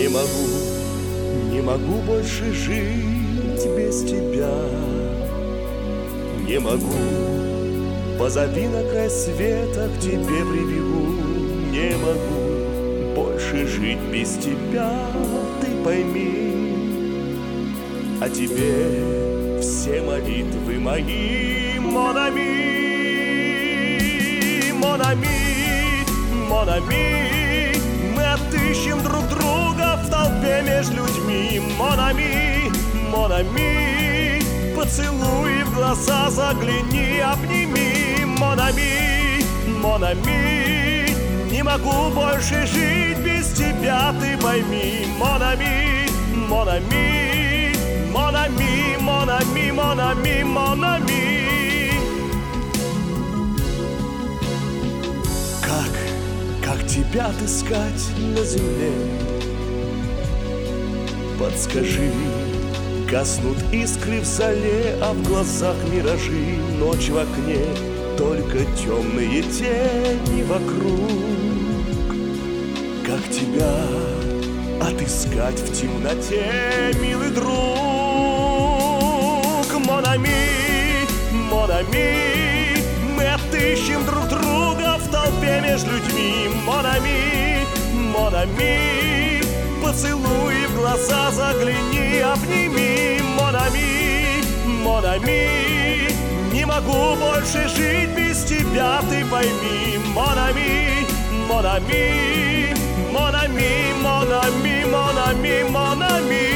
Не могу больше жить без тебя. Не могу, позови на край света, к тебе прибегу. Не могу больше жить без тебя, ты пойми. А тебе все молитвы мои, mon ami, mon ami, mon ami. Мы отыщем друг друга в толпе между людьми, mon ami, mon ami. Поцелуй в глаза, загляни, обними, mon ami, mon ami. Не могу больше жить без тебя, ты пойми, mon ami, mon ami, mon ami, mon ami, mon ami, mon ami. Как тебя отыскать на земле? Подскажи. Гаснут искры в зале, а в глазах миражи. Ночь в окне, только темные тени вокруг. Как тебя отыскать в темноте, милый друг? Mon ami, mon ami. Мы отыщем друг друга в толпе между людьми, mon ami, mon ami. Поцелуй в глаза, загляни, обними, mon ami, mon ami. Не могу больше жить без тебя, ты пойми, mon ami, mon ami, mon ami, mon ami, mon ami, mon ami.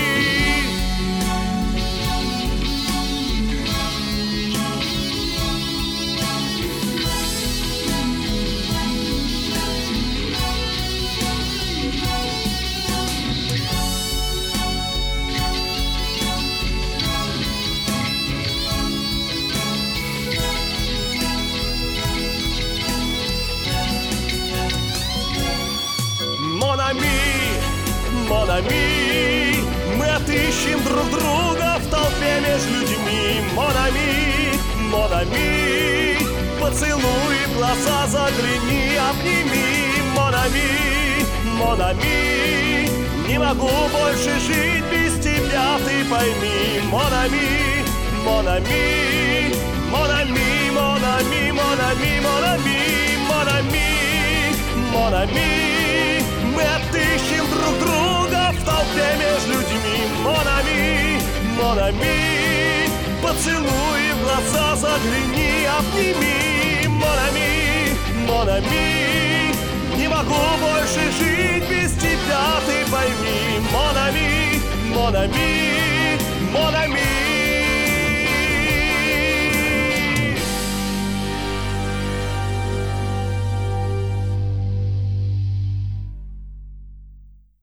Mon ami, mon ami. Мы отыщем друг друга в толпе между людьми, mon ami, mon ami. Поцелуй в глаза, загляни, обними, mon ami, mon ami. Не могу больше жить без тебя, ты пойми, mon ami, mon ami, mon ami, mon ami, mon ami, mon ami, mon ami, mon ami. Мы отыщем друг друга в толпе между людьми, mon ami, mon ami. Поцелуй в глаза, загляни, обними, mon ami, mon ami. Не могу больше жить без тебя, ты пойми, mon ami, mon ami.